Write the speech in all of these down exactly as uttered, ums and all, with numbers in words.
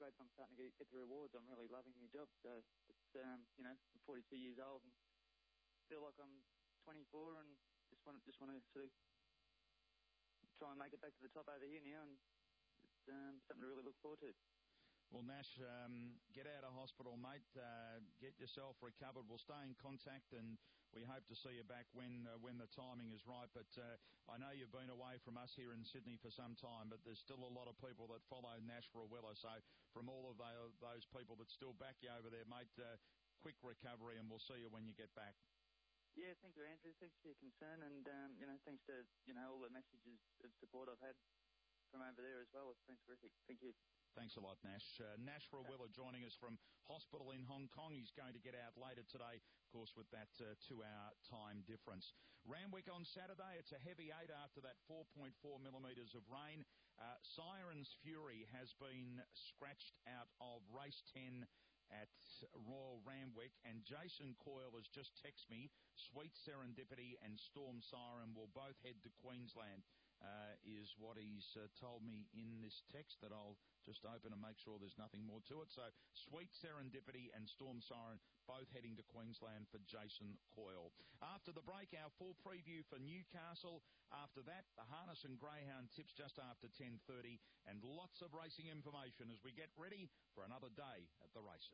grade I'm starting to get, get the rewards. I'm really loving my job. So, it's, um, you know, I'm forty-two years old and feel like I'm twenty-four and just want, just want to sort of try and make it back to the top over here now, and it's um, something to really look forward to. Well, Nash, um, get out of hospital, mate. Uh, get yourself recovered. We'll stay in contact, and we hope to see you back when uh, when the timing is right. But uh, I know you've been away from us here in Sydney for some time, but there's still a lot of people that follow Nash Rawiller. So from all of the, those people that still back you over there, mate, uh, quick recovery, and we'll see you when you get back. Yeah, thank you, Andrew. Thanks for your concern, and um, you know, thanks to you know all the messages of support I've had from over there as well. It's been terrific. Thank you. Thanks a lot, Nash. Uh, Nash Rawiller joining us from hospital in Hong Kong. He's going to get out later today, of course, with that uh, two-hour time difference. Randwick on Saturday, it's a heavy eight after that four point four millimetres of rain. Uh, Siren's Fury has been scratched out of race ten at Royal Randwick, and Jason Coyle has just texted me, Sweet Serendipity and Storm Siren will both head to Queensland, uh, is what he's uh, told me in this text that I'll just open and make sure there's nothing more to it. So, Sweet Serendipity and Storm Siren both heading to Queensland for Jason Coyle. After the break, our full preview for Newcastle. After that, the Harness and Greyhound tips just after ten thirty, and lots of racing information as we get ready for another day at the races.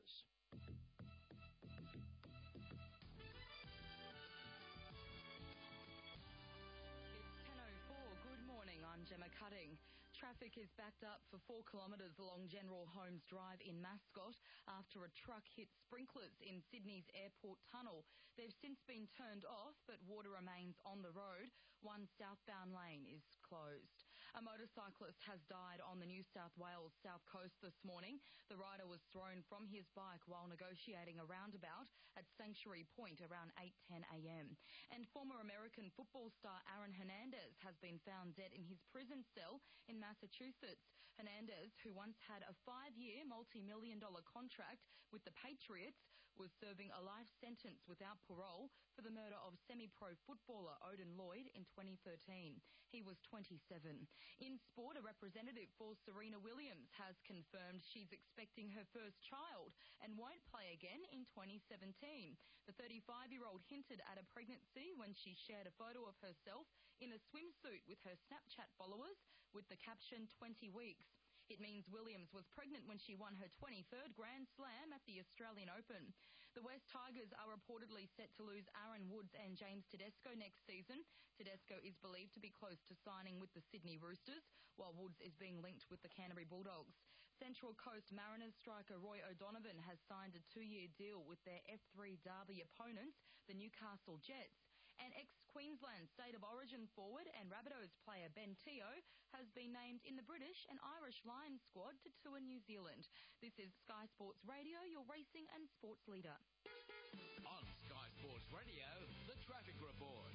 Morning, I'm Gemma Cutting. Traffic is backed up for four kilometres along General Holmes Drive in Mascot after a truck hit sprinklers in Sydney's airport tunnel. They've since been turned off, but water remains on the road. One southbound lane is closed. A motorcyclist has died on the New South Wales south coast this morning. The rider was thrown from his bike while negotiating a roundabout at Sanctuary Point around eight ten a m. And former American football star Aaron Hernandez has been found dead in his prison cell in Massachusetts. Hernandez, who once had a five-year, multi-million dollar contract with the Patriots, was serving a life sentence without parole for the murder of semi-pro footballer Odin Lloyd in twenty thirteen. He was twenty-seven. In sport, a representative for Serena Williams has confirmed she's expecting her first child and won't play again in twenty seventeen. The thirty-five-year-old hinted at a pregnancy when she shared a photo of herself in a swimsuit with her Snapchat followers with the caption twenty weeks. It means Williams was pregnant when she won her twenty-third Grand Slam at the Australian Open. The West Tigers are reportedly set to lose Aaron Woods and James Tedesco next season. Tedesco is believed to be close to signing with the Sydney Roosters, while Woods is being linked with the Canterbury Bulldogs. Central Coast Mariners striker Roy O'Donovan has signed a two-year deal with their F three Derby opponents, the Newcastle Jets. And ex-Queensland State of Origin forward and Rabbitohs player Ben Teo has been named in the British and Irish Lions squad to tour New Zealand. This is Sky Sports Radio, your racing and sports leader. On Sky Sports Radio, the traffic report.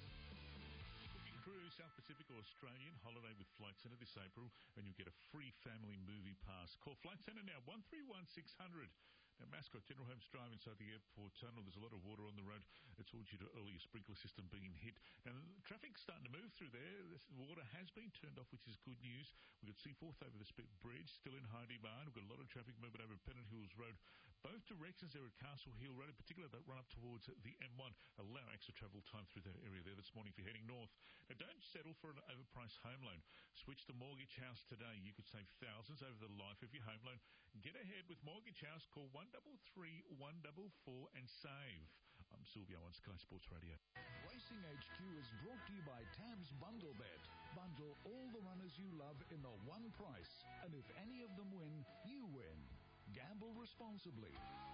Cruise South Pacific or Australian holiday with Flight Centre this April, and you'll get a free family movie pass. Call Flight Centre now, one three one six hundred. Now, Mascot, General Holmes Drive inside the airport tunnel. There's a lot of water on the road. It's all due to earlier sprinkler system being hit. Now, the traffic's starting to move through there. The water has been turned off, which is good news. We've got Seaforth over the Spit Bridge, still in high demand. We've got a lot of traffic movement over Pennant Hills Road. Both directions there at Castle Hill Road, in particular that run up towards the M one. Allow extra travel time through that area there this morning if you're heading north. Now, don't settle for an overpriced home loan. Switch to Mortgage House today. You could save thousands over the life of your home loan. Get ahead with Mortgage House. Call one three three, one four four and save. I'm Silvio on Sky Sports Radio. Racing H Q is brought to you by Tabs Bundle Bet. Bundle all the runners you love in the one price. And if any of them win, you win. Gamble responsibly.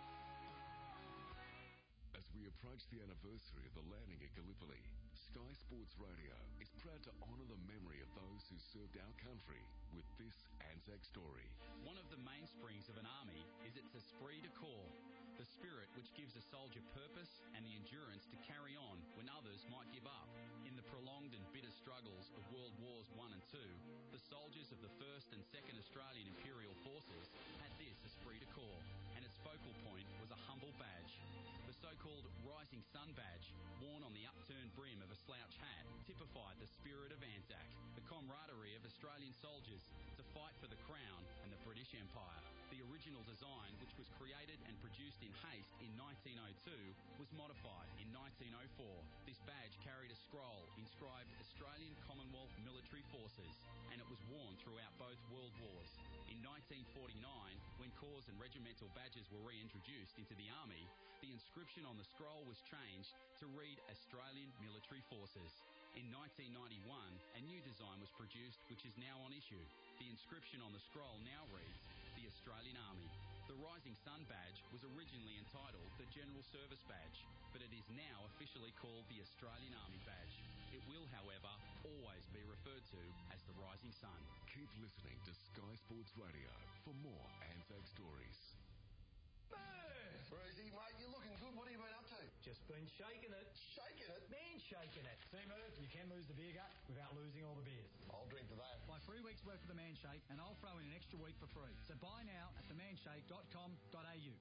As we approach the anniversary of the landing at Gallipoli, Sky Sports Radio is proud to honour the memory of those who served our country with this Anzac story. One of the mainsprings of an army is its esprit de corps, the spirit which gives a soldier purpose and the endurance to carry on when others might give up. In the prolonged and bitter struggles of World Wars One and Two, the soldiers of the first and second Australian Imperial Forces had this esprit de corps, and its focal point was a humble badge. The so-called called Rising Sun badge, worn on the upturned brim of a slouch hat, typified the spirit of Anzac, the camaraderie of Australian soldiers to fight for the Crown and the British Empire. The original design, which was created and produced in haste in nineteen oh two, was modified in nineteen oh four. This badge carried a scroll inscribed Australian Commonwealth Military Forces, and it was worn throughout both World Wars. In nineteen forty-nine, when corps and regimental badges were reintroduced into the Army, the inscription on the scroll was changed to read Australian Military Forces. In nineteen ninety-one, a new design was produced, which is now on issue. The inscription on the scroll now reads, the Australian Army. The Rising Sun badge was originally entitled the General Service Badge, but it is now officially called the Australian Army Badge. It will, however, always be referred to as the Rising Sun. Keep listening to Sky Sports Radio for more Anzac stories. Brucey, mate, you're looking good. What have you been up to? Just been shaking it. Shaking it? Man shaking it. See, Murph, you can lose the beer gut without losing all the beers. I'll drink to that. Buy three weeks' worth of the Man Shake and I'll throw in an extra week for free. So buy now at the man shake dot com dot a u.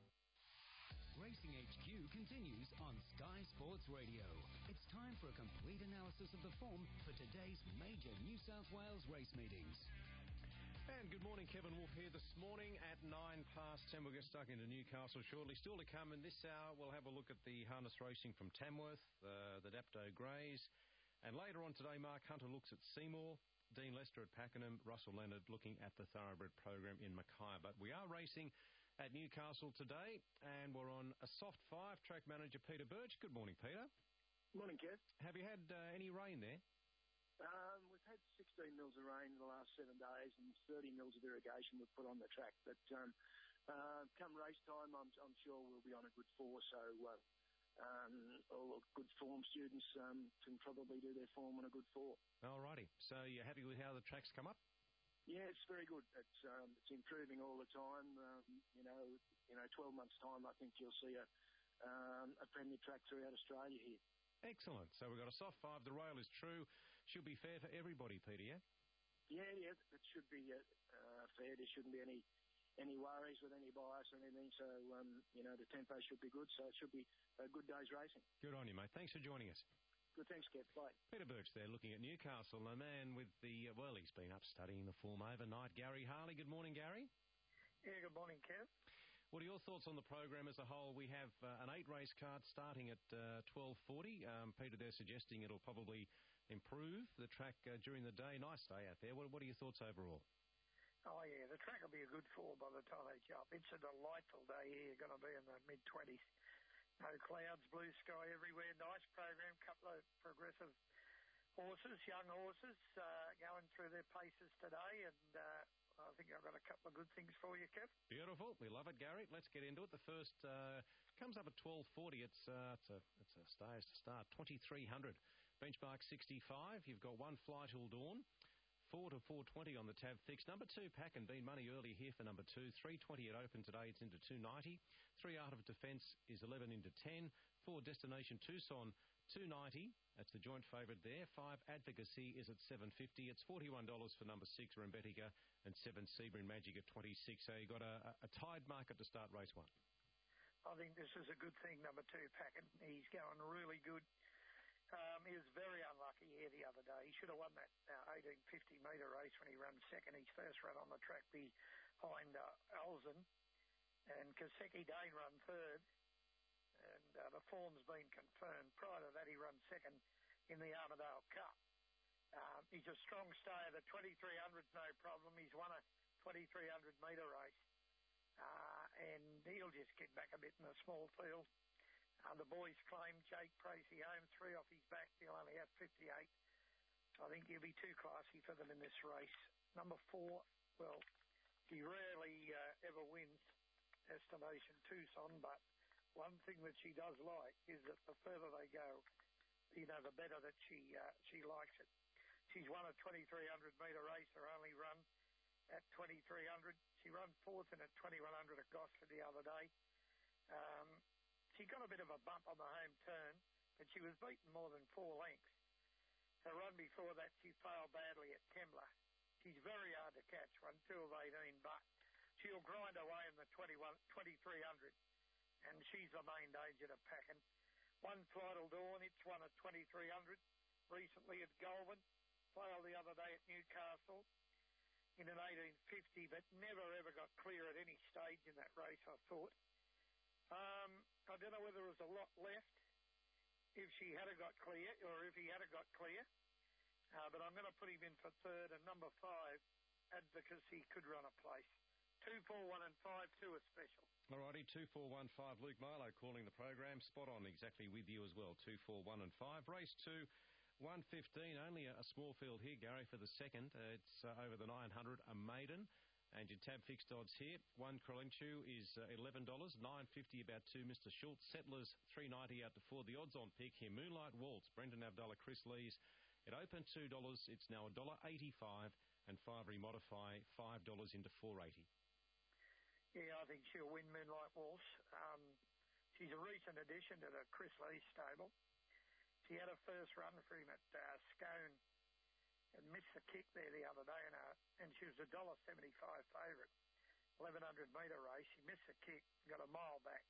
Racing H Q continues on Sky Sports Radio. It's time for a complete analysis of the form for today's major New South Wales race meetings. And good morning, Kevin Wolf here this morning at nine past ten. We'll get stuck into Newcastle shortly. Still to come in this hour, we'll have a look at the harness racing from Tamworth, uh, the Dapto Greys. And later on today, Mark Hunter looks at Seymour, Dean Lester at Pakenham, Russell Leonard looking at the Thoroughbred program in Mackay. But we are racing at Newcastle today, and we're on a soft five. Track manager Peter Birch. Good morning, Peter. Morning, Kev. Have you had uh, any rain there? Um, we've had sixteen mils of rain in the last seven days and thirty mils of irrigation we've put on the track. But um, uh, come race time, I'm, I'm sure we'll be on a good four. So uh, um, all good form students um, can probably do their form on a good four. All righty. So you're happy with how the track's come up? Yeah, it's very good. It's um, it's improving all the time. Um, you know, you know, twelve months time, I think you'll see a um, a premier track throughout Australia here. Excellent. So we've got a soft five. The rail is true. Should be fair for everybody, Peter, yeah? Yeah, yeah, it should be uh, uh, fair. There shouldn't be any any worries with any bias or anything. So, um, you know, the tempo should be good. So it should be a good day's racing. Good on you, mate. Thanks for joining us. Good, thanks, Kev. Bye. Peter Birch there looking at Newcastle. A man with the, uh, well, he's been up studying the form overnight. Gary Harley. Good morning, Gary. Yeah, good morning, Kev. What are your thoughts on the program as a whole? We have uh, an eight-race card starting at uh, twelve forty. Um, Peter, they're suggesting it'll probably improve the track uh, during the day. Nice day out there. What, what are your thoughts overall? Oh, yeah, the track will be a good four by the time they jump. It's a delightful day here. You're going to be in the mid-twenties. No clouds, blue sky everywhere. Nice program. Couple of progressive horses, young horses, uh, going through their paces today. And uh, I think I've got a couple of good things for you, Kev. Beautiful. We love it, Gary. Let's get into it. The first uh, comes up at twelve forty. It's, uh, it's, a, it's a stayers to start. twenty-three hundred. Benchmark sixty-five. You've got one Fly Till Dawn. four to four twenty on the tab fix. Number two, Pack and Bean Money early here for number two. three twenty at open today. It's into two ninety. Three Art of Defence is eleven into ten. Four Destination Tucson, two ninety. That's the joint favourite there. Five Advocacy is at seven fifty. It's forty-one dollars for number six, Rembetica, and seven Sebring Magic at twenty-six. So you've got a, a tied market to start race one. I think this is a good thing, number two, Pack. And he's going really good. Um, he was very unlucky here the other day. He should have won that uh, eighteen fifty metre race when he ran second, his first run on the track behind uh, Alzen. And Kaseki Dane run third. And uh, the form's been confirmed. Prior to that, he ran second in the Armadale Cup. Um, he's a strong stayer. The twenty-three hundred's no problem. He's won a twenty-three hundred metre race. Uh, and he'll just get back a bit in the small field. Uh, the boys claim Jake Tracy home, three off his back. He'll only have fifty-eight. I think he'll be too classy for them in this race. Number four, well, he rarely uh, ever wins Destination Tucson, but one thing that she does like is that the further they go, you know, the better that she uh, she likes it. She's won a twenty-three hundred metre race, her only run at twenty-three hundred. She ran fourth in a twenty-one hundred at Gosford the other day. Um, She got a bit of a bump on the home turn, but she was beaten more than four lengths. Her run before that, she failed badly at Kembla. She's very hard to catch, one two of eighteen, but she'll grind away in the twenty-three hundred, and she's the main danger to Packen. One Fly Till Dawn, it's won at twenty-three hundred recently at Goulburn, failed the other day at Newcastle. in an eighteen fifty, but never ever got clear at any stage in that race, I thought. Um, I don't know whether there was a lot left if she had got clear or if he had got clear, uh, but I'm going to put him in for third, and number five, Advocacy, could run a place. Two, four, one and five, two are special. Alrighty, two, four, one, five. Luke Milo calling the program. Spot on, exactly with you as well. Two, four, one and five. Race two, one fifteen. Only a, a small field here, Gary, for the second. Uh, it's uh, over the nine hundred, a maiden. And your tab fixed odds here. One Krelinchu is uh, eleven dollars. nine fifty about two, Mister Schultz. Settlers, three ninety out to four. The odds on pick here. Moonlight Waltz, Brendan Abdullah, Chris Lees. It opened two dollars. It's now one dollar eighty-five. And five remodify, five dollars into four eighty. Yeah, I think she'll win Moonlight Waltz. Um, she's a recent addition to the Chris Lee stable. She had a first run for him at uh, Scone and missed the kick there the other day, and, uh, and she was a one dollar seventy-five favourite. eleven hundred metre race. She missed the kick, got a mile back.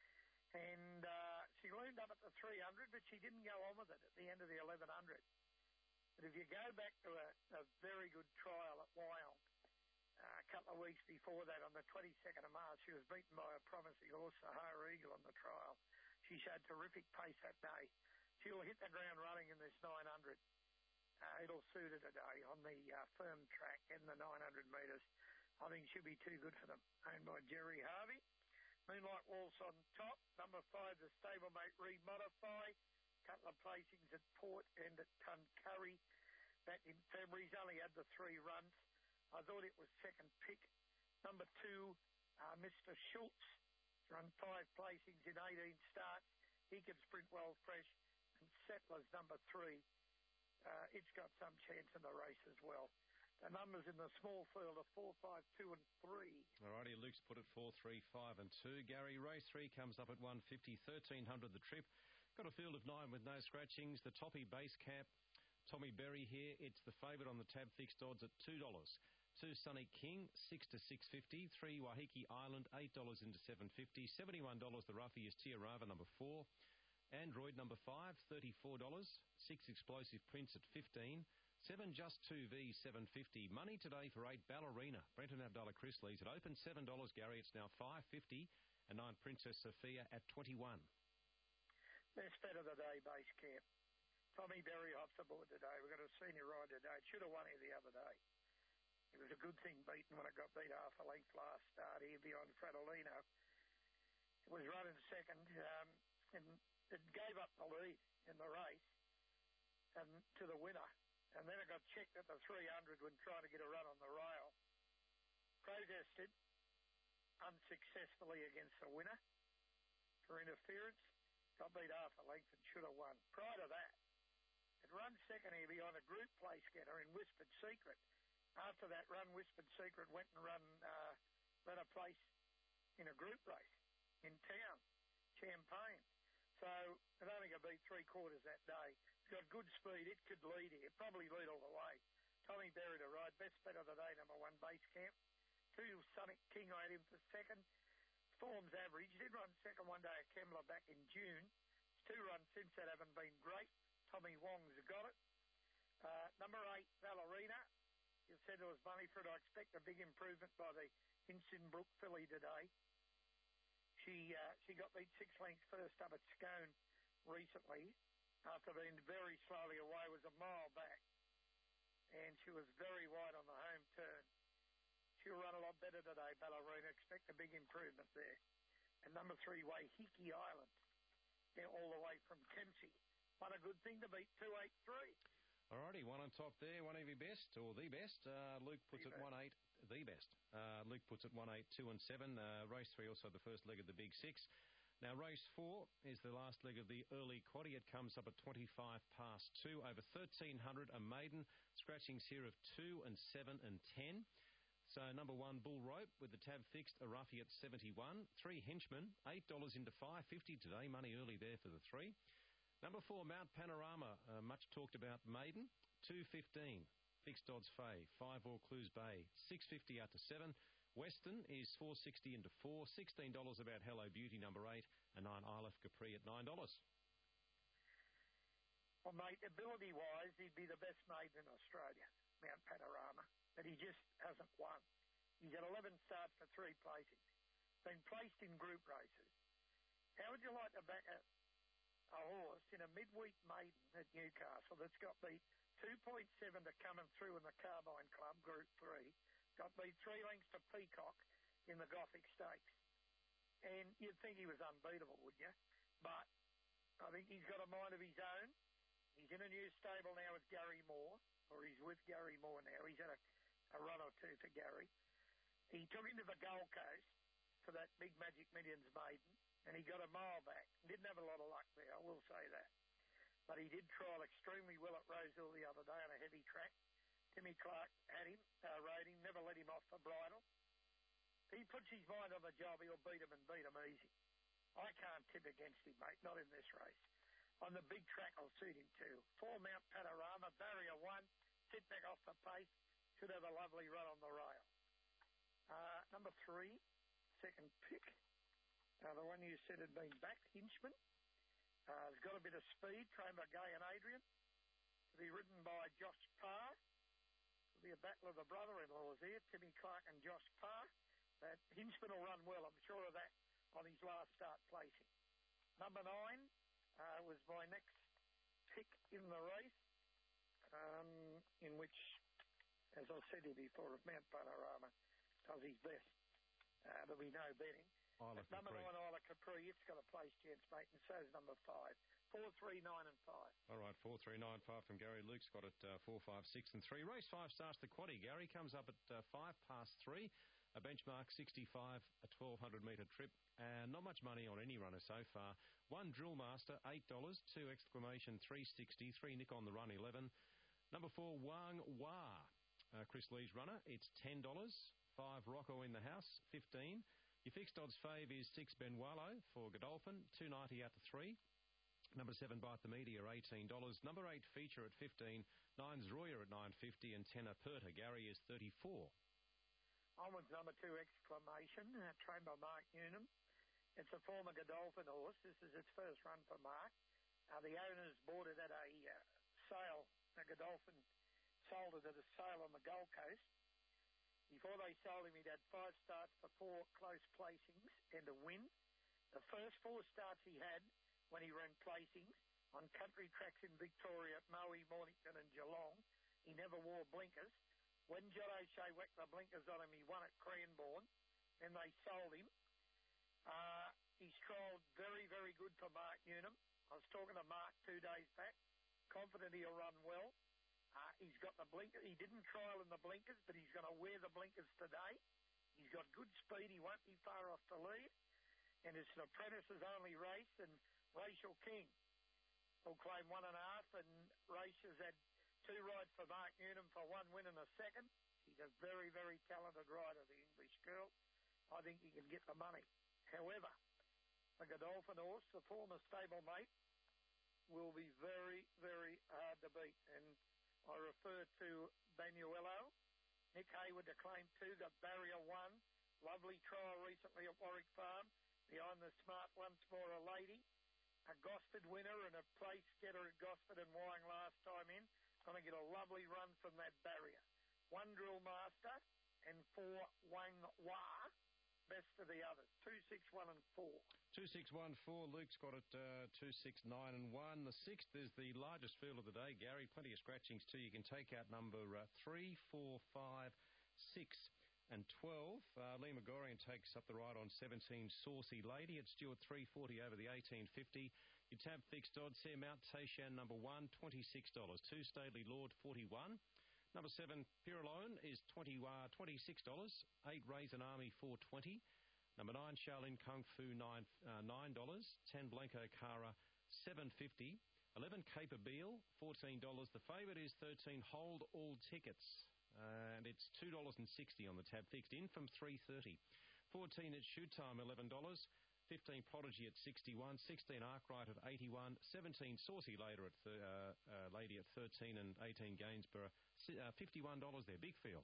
And uh, she loomed up at the three hundred, but she didn't go on with it at the end of the eleven hundred. But if you go back to a, a very good trial at Wyong, Uh, a couple of weeks before that, on the twenty-second of March, she was beaten by a promising horse, Sahara Eagle, on the trial. She showed terrific pace that day. She'll hit the ground running in this nine hundred. Uh, it'll suit her today on the uh, firm track in the nine hundred metres. I think she'll be too good for them. Owned by Jerry Harvey. Moonlight Waltz on top. Number five, the stablemate Remodify. Couple of placings at Port and at Tuncurry back in February. He's only had the three runs. I thought it was second pick. Number two, uh, Mister Schultz. He's run five placings in eighteen starts. He can sprint well fresh. And Settlers, number three. Uh, it's got some chance in the race as well. The numbers in the small field are four, five, two and three. Alrighty, Luke's put it four, three, five and two. Gary, race three comes up at one fifty, thirteen hundred the trip. Got a field of nine with no scratchings. The toppy base cap, Tommy Berry here. It's the favourite on the tab fixed odds at two dollars. Two Sunny King, six to six fifty. Three Wahiki Island, eight dollars into seven fifty. Seventy-one dollars. The roughie is Tiarava, number four. Android, number five, thirty-four dollars. Six Explosive Prince at fifteen. Seven Just Two V, seven fifty. Money today for eight Ballerina. Brenton Abdullah Chris Lees. It opened seven dollars. Gary, it's now five fifty. And nine Princess Sophia at twenty-one. Best bet of the day, base camp. Tommy Berry hops aboard today. We've got a senior ride today. It should have won here the other day. It was a good thing beaten when it got beat half a length last start here beyond Fratellino. It was running second, um, and it gave up the lead in the race and to the winner. And then it got checked at the three hundred when trying to get a run on the rail. Protested unsuccessfully against the winner for interference. Got beat half a length and should have won. Prior to that, it run second here beyond a group place getter in Whispered Secret. After that run, Whispered Secret went and run, uh, ran a place in a group race in town, Champagne. So it only got beat three quarters that day. It's got good speed. It could lead here. Probably lead all the way. Tommy Berry to ride. Best bet of the day, number one, Base Camp. Two, Sonic King, I had him for second. Form's average. Did run second one day at Kembla back in June. His two runs since that haven't been great. Tommy Wong's got it. Uh, number eight, Ballerina. You said there was money for it. I expect a big improvement by the Hinchinbrook filly today. She uh, she got beat six lengths first up at Scone recently after being very slowly away, was a mile back. And she was very wide on the home turn. She'll run a lot better today, Ballerina. Expect a big improvement there. And number three, Waiheke Island. They're all the way from Kempsey. What a good thing to beat two eight three. Alrighty, one on top there, one of your best, or the best. Uh, Luke puts the it one eight, the best. Uh, Luke puts it one eight, two and seven. Uh, race three, also the first leg of the Big Six. Now, race four is the last leg of the early quaddie. It comes up at twenty-five past two, over thirteen hundred. A maiden, scratchings here of two and seven and ten. So number one, Bull Rope with the tab fixed, a roughie at seventy-one. Three Henchman, eight dollars into five fifty today. Money early there for the three. Number four, Mount Panorama, uh, much talked about maiden, two fifteen. Fixed odds Fay, five Vaucluse Bay, six fifty out to seven. Western is four sixty into four, sixteen dollars about Hello Beauty, number eight, and nine Isle of Capri at nine dollars. Well, mate, ability-wise, he'd be the best maiden in Australia. Mount Panorama, but he just hasn't won. He's had eleven starts for three placings. Been placed in group races. How would you like to back a, a horse in a midweek maiden at Newcastle that's got beat two point seven to coming through in the Carbine Club, Group three, got beat three lengths to Peacock in the Gothic Stakes? And you'd think he was unbeatable, wouldn't you? But I think he's got a mind of his own. He's in a new stable now with Gary Moore, or he's with Gary Moore now. He's had a, a run or two for Gary. He took him to the Gold Coast for that Big Magic Millions maiden, and he got a mile back. Didn't have a lot of luck there, I will say that. But he did trial extremely well at Rosehill the other day on a heavy track. Timmy Clark had him, uh, rode him, never let him off the bridle. He puts his mind on the job, he'll beat him and beat him easy. I can't tip against him, mate, not in this race. On the big track, I'll suit him too. Four Mount Panorama, barrier one, sit back off the pace, should have a lovely run on the rail. Uh, number three, second pick. Uh, the one you said had been back, Hinchman. Uh, has got a bit of speed, trained by Gay and Adrian. To be ridden by Josh Parr. It'll be a battle of the brother-in-laws here, Timmy Clark and Josh Parr. That Hinchman will run well, I'm sure of that, on his last start placing. Number nine uh, was my next pick in the race, um, in which, as I said to you before, if Mount Panorama does his best, uh, there'll be no betting. Isla Number Capri. nine, Isla Capri, it's got a place chance, mate, and so's number five. Four, three, nine, and five. All right, four, three, nine, five from Gary. Luke's got it uh, four, five, six, and three. Race five starts the quaddie. Gary comes up at uh, five past three. A benchmark sixty-five, a twelve hundred metre trip, and not much money on any runner so far. One Drill Master, eight dollars. Two Exclamation, three sixty. Three Nick on the Run, eleven. Number four, Wang Wah. Uh, Chris Lee's runner, it's ten dollars. Five Rocco in the House, fifteen. Your fixed odds fave is six Benwalo for Godolphin, two ninety out to three. Number seven Bite the Media, eighteen dollars. Number eight Feature at fifteen. Nine's Royer at nine fifty, and ten Aperta. Gary is thirty-four. Onwards, number two, Exclamation, uh, trained by Mark Newnham. It's a former Godolphin horse. This is its first run for Mark. Uh, the owners bought it at a uh, sale. The Godolphin sold it at a sale on the Gold Coast. Before they sold him, he'd had five starts for four close placings and a win. The first four starts he had when he ran placings on country tracks in Victoria at Moe, Mornington and Geelong, he never wore blinkers. When John O'Shea whacked the blinkers on him, he won at Cranbourne, and they sold him. Uh, he's trialled very, very good for Mark Newnham. I was talking to Mark two days back, confident he'll run well. Uh, he's got the blinker. He didn't trial in the blinkers, but he's going to wear the blinkers today. He's got good speed. He won't be far off the lead. And it's an apprentice's only race, and Rachel King will claim one and a half, and Rachel has had two rides for Mark Newnham for one win and a second. She's a very, very talented rider, the English girl. I think he can get the money. However, the Godolphin horse, the former stablemate, will be very, very hard to beat. And I refer to Banuelo. Nick Hayward to claim two, got barrier one. Lovely trial recently at Warwick Farm. Behind the smart once more a lady. A Gosford winner and a place getter at Gosford and Wyong last time in. Going to get a lovely run from that barrier. One Drill Master and four Wang Wah. Best of the others. Two, six, one, and four. Two, six, one, four. Luke's got it uh, two, six, nine, and one. The sixth is the largest field of the day. Gary, plenty of scratchings too. You can take out number uh, three, four, five, six, and twelve. Uh, Lee Megorian takes up the ride on seventeen. Saucy Lady at Stuart three forty over the eighteen fifty. Your tab fixed odds here. Mount Taishan number one, twenty-six dollars. Two Stately Lord, forty-one. Number seven, Pirelone, is twenty, uh, twenty-six dollars. Eight, Raisin Army, four twenty. Number nine, Shaolin Kung Fu, nine, uh, nine dollars. Ten, Blanco Cara, seven fifty. Eleven, Caper Beale, fourteen dollars. The favourite is thirteen, Hold All Tickets. Uh, and it's two dollars sixty on the tab fixed in from three thirty. fourteen, it's Shoot Time, eleven dollars. fifteen, Prodigy at sixty-one. sixteen, Arkwright at eighty-one. seventeen, Saucy Later at th- uh, uh, Lady at thirteen. And eighteen, Gainsborough, uh, fifty-one dollars there. Big field.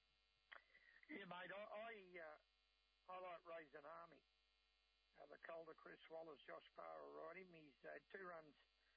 Yeah, mate, I I, uh, I like Raisin Army. Uh, the Calder, Chris Wallace, Josh Parr will ride him. He's had uh, two runs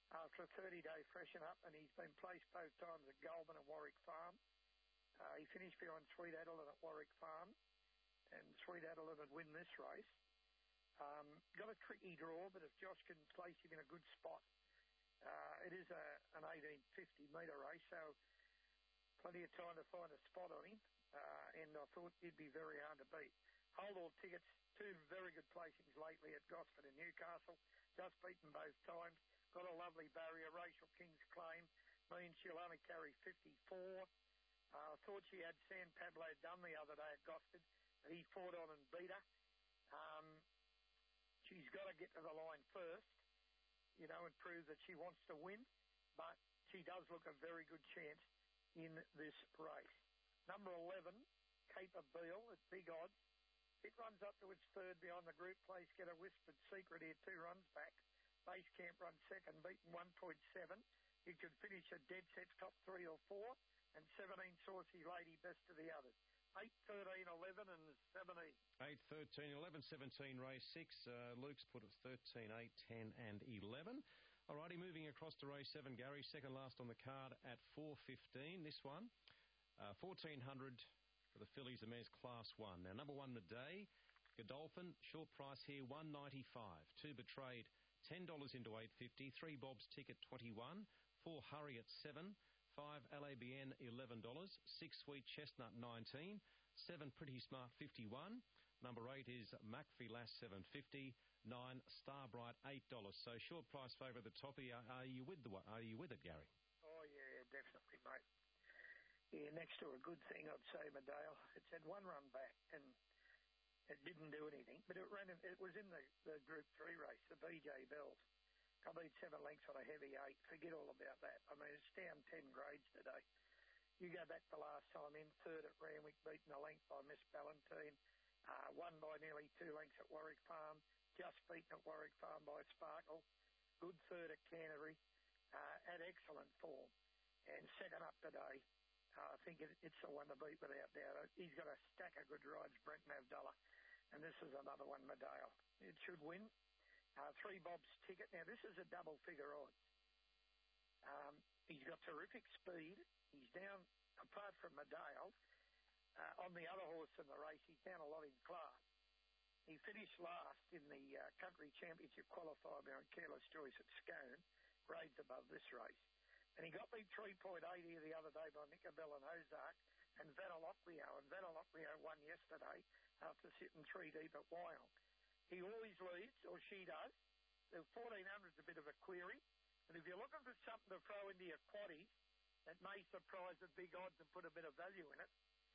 after a thirty-day freshen up, and he's been placed both times at Goulburn and Warwick Farm. Uh, he finished behind Sweet Adeline at Warwick Farm, and Sweet Adeline would win this race. Um, got a tricky draw, but if Josh can place him in a good spot, uh, it is a, an eighteen fifty metre race, so plenty of time to find a spot on him, uh, and I thought he'd be very hard to beat. Hold all tickets, two very good placings lately at Gosford and Newcastle, just beaten both times, got a lovely barrier. Rachel King's Claim means she'll only carry fifty-four. I uh, thought she had San Pablo done the other day at Gosford, but he fought on and beat her. Um, she's got to get to the line first, you know, and prove that she wants to win, but she does look a very good chance in this race. Number eleven, Cape of Beale at big odds. It runs up to its third behind the group place. Get a Whispered Secret here, two runs back. Base Camp runs second, beaten one point seven. You could finish a dead set top three or four. And seventeen, Saucy Lady, best of the others. eight, thirteen, eleven and seventeen. eight, thirteen, eleven, seventeen, race six. Uh, Luke's put it thirteen, eight, ten and eleven. Alrighty, moving across to race seven, Gary. Second last on the card at four fifteen. This one, uh, fourteen hundred for the fillies, the mares class one. Now, number one, Midday. Godolphin, short price here, one ninety-five. Two Betrayed, ten dollars into eight fifty. Three Bob's Ticket, twenty-one. Four Hurry at seven. Five L A B N, eleven dollars. Six Sweet Chestnut, nineteen. Seven Pretty Smart, fifty-one. Number eight is Macfie Lass, seven fifty. Nine Starbright, eight dollars. So short price favourite at the top. Are, are you with the Are you with it, Gary? Oh yeah, definitely, mate. Yeah, next to a good thing, I'd say Medale. It's had one run back and it didn't do anything, but it ran. In, it was in the, the Group Three race, the B J Bells. I beat seven lengths on a heavy eight. Forget all about that. I mean, it's down ten grades today. You go back the last time in, third at Randwick, beaten a length by Miss Ballantine. Uh, won by nearly two lengths at Warwick Farm. Just beaten at Warwick Farm by Sparkle. Good third at Canterbury. Uh, at excellent form. And second up today. Uh, I think it, it's the one to beat without doubt. He's got a stack of good rides, Brenton Avdulla. And this is another one, Medale. It should win. Uh, three Bob's Ticket. Now, this is a double figure odds. Um, he's got terrific speed. He's down, apart from Medale, uh, on the other horse in the race, he's down a lot in class. He finished last in the uh, Country Championship qualifier behind Careless Choice at Scone, grades above this race. And he got beat three point eight here the other day by Nicabel and Ozark and Vaneloclio. And Vaneloclio won yesterday after sitting three deep at Wyong. He always leads, or she does. The fourteen hundred is a bit of a query. And if you're looking for something to throw into your quaddies that may surprise at big odds and put a bit of value in it,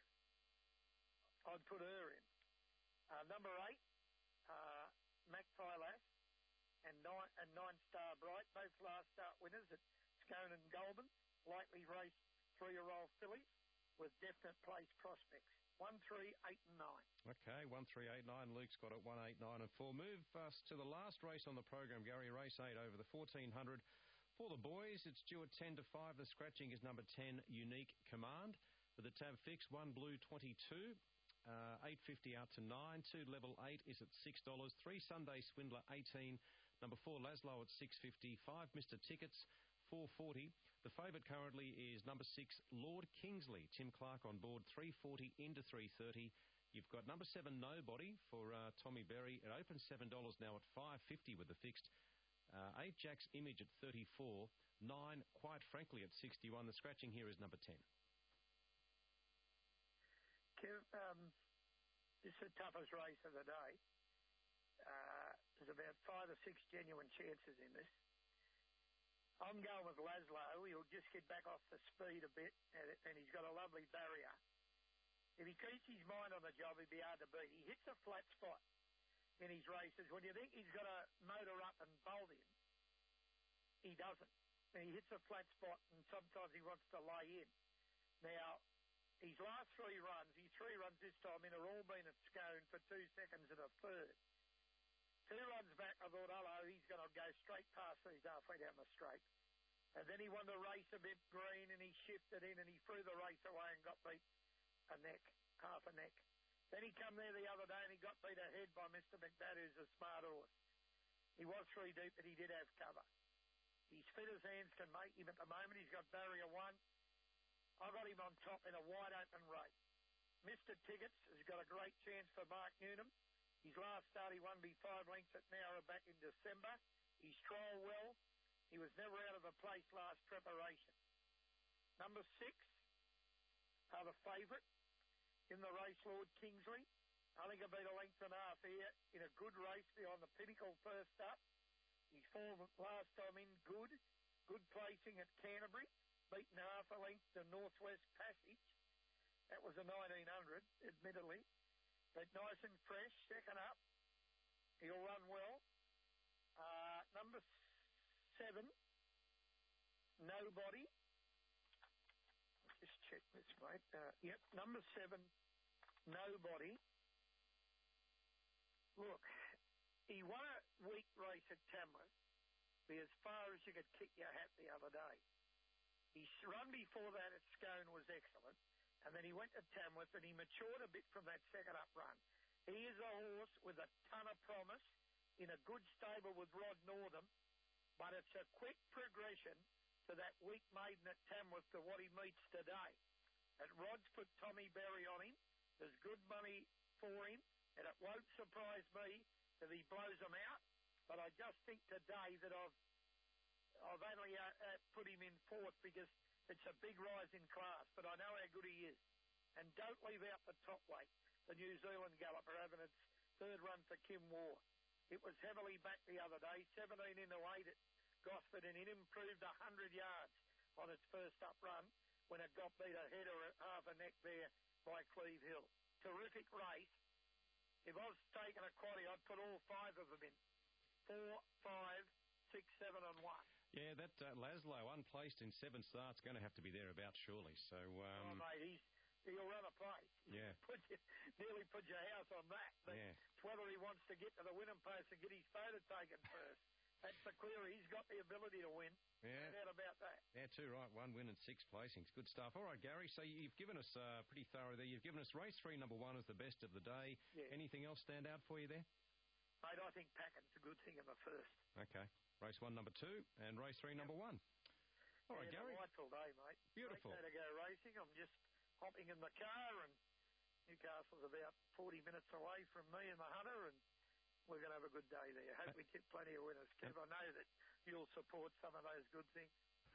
I'd put her in. Uh, number eight, uh, Macfie Lass and nine, and nine Star Bright, both last start winners at Scone and Goulburn. Lightly raced three-year-old fillies with definite place prospects. One, three, eight, and nine. Okay, one, three, eight, nine. Luke's got it one, eight, nine, and four. Move us to the last race on the program, Gary. Race eight over the fourteen hundred. For the boys, it's due at ten to five. The scratching is number ten, Unique Command. For the tab fix, one Blue twenty-two. Uh, eight fifty out to nine. Two Level eight is at six dollars. Three Sunday Swindler, eighteen. Number four Laszlo at six fifty. Five Mister Tickets, four forty. The favourite currently is number six, Lord Kingsley. Tim Clark on board, three forty into three thirty. You've got number seven, Nobody, for uh, Tommy Berry. It opens seven dollars now at five fifty with the fixed. Uh, eight, Jack's Image at thirty-four. nine, Quite Frankly at sixty-one. The scratching here is number ten. Kev, um, this is the toughest race of the day. Uh, there's about five or six genuine chances in this. I'm going with Laszlo. He'll just get back off the speed a bit, and, and he's got a lovely barrier. If he keeps his mind on the job, he'd be hard to beat. He hits a flat spot in his races. When you think he's got to motor up and bolt him, he doesn't. And he hits a flat spot, and sometimes he wants to lay in. Now, his last three runs, his three runs this time in, are all been at Scone for two seconds and a third. Two runs back, I thought, hello, he's going to go straight past these halfway down the straight. And then he wanted to race a bit green, and he shifted in, and he threw the race away and got beat a neck, half a neck. Then he come there the other day, and he got beat ahead by Mister McNabb, who's a smart horse. He was three deep, but he did have cover. He's fit as hands can make him at the moment. He's got barrier one. I got him on top in a wide open race. Mister Tickets has got a great chance for Mark Newnham. His last start he won by five lengths at Nowra back in December. He's trialled well. He was never out of a place last preparation. Number six are the favourite in the race, Lord Kingsley. I think I've been a length and a half here in a good race behind the Pinnacle first up. His form last time in good. Good placing at Canterbury. Beaten half a length to Northwest Passage. That was a nineteen hundred, admittedly. But nice and fresh, second up. He'll run well. Uh, number seven, Nobody. Just check this, mate. Uh, yep, number seven, Nobody. Look, he won a week race at Tamworth. Be as far as you could kick your hat the other day. His run before that at Scone was excellent. And then he went to Tamworth and he matured a bit from that second up run. He is a horse with a ton of promise in a good stable with Rod Northam, but it's a quick progression to that weak maiden at Tamworth to what he meets today. And Rod's put Tommy Berry on him. There's good money for him, and it won't surprise me if he blows them out. But I just think today that I've I've only uh, uh, put him in fourth because it's a big rise in class, but I know how good he is. And don't leave out the top weight, the New Zealand galloper having its third run for Kim War. It was heavily back the other day, seventeen into eight at Gosford, and it improved one hundred yards on its first up run when it got beat a head or a half a neck there by Cleve Hill. Terrific race. If I was taking a quaddy, I'd put all five of them in. Four, five, six, seven, and one. Yeah, that uh, Laszlo, unplaced in seven starts, going to have to be thereabouts surely. So, um, oh, mate, he's, he'll run a place. Yeah. Put you, nearly put your house on that. But yeah. It's whether he wants to get to the winning post and get his photo taken first. That's the query. He's got the ability to win. Yeah. No doubt about that. Yeah, too right. One win and six placings. Good stuff. All right, Gary, so you've given us uh, pretty thorough there. You've given us race three, number one, as the best of the day. Yeah. Anything else stand out for you there? Mate, I think Packen's a good thing in the first. Okay. Race one, number two, and race three, yep. number one. All right, yeah, Gary. Delightful day, mate. Beautiful. Great day to go racing. I'm just hopping in the car, and Newcastle's about forty minutes away from me and the Hunter, and we're going to have a good day there. Hope we get plenty of winners, Kev. I know that you'll support some of those good things.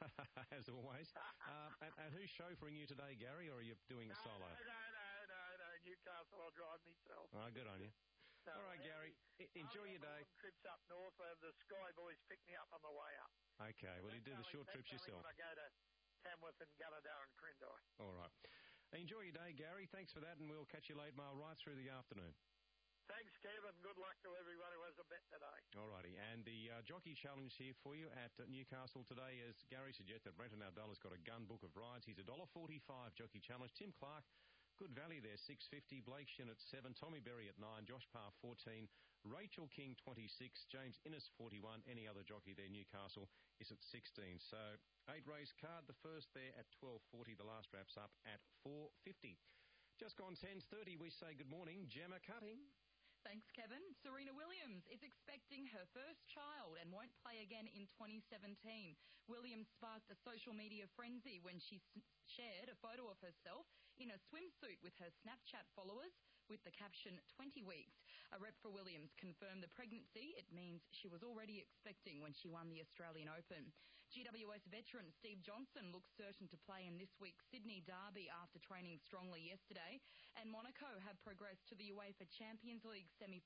As always. uh, and, and who's chauffeuring you today, Gary, or are you doing no, solo? No, no, no, no, no. Newcastle, I'll drive myself. Oh, good on you. No, all right, Gary. I- enjoy your day. Trips up north, where the Sky Boys pick me up on the way up. Okay, well, you do the short trips yourself. When I go to Tamworth and Gunnedah and Crindai. All right. Enjoy your day, Gary. Thanks for that, and we'll catch you late mail right through the afternoon. Thanks, Kevin. Good luck to everyone who has a bet today. All righty. And the uh, jockey challenge here for you at uh, Newcastle today, as Gary suggested, Brenton Aldella's got a gun book of rides. He's one dollar forty-five jockey challenge. Tim Clark, good value there, six fifty. Blake Shin at seven. Tommy Berry at nine. Josh Parr, fourteen. Rachel King, twenty-six. James Innes, forty-one. Any other jockey there, Newcastle, is at sixteen. So, eight race card. The first there at twelve forty. The last wraps up at four fifty. Just gone ten thirty. We say good morning, Gemma Cutting. Thanks, Kevin. Serena Williams is expecting her first child and won't play again in twenty seventeen. Williams sparked a social media frenzy when she s- shared a photo of herself in a swimsuit with her Snapchat followers with the caption, twenty weeks. A rep for Williams confirmed the pregnancy. It means she was already expecting when she won the Australian Open. G W S veteran Steve Johnson looks certain to play in this week's Sydney Derby after training strongly yesterday. And Monaco have progressed to the UEFA Champions League semi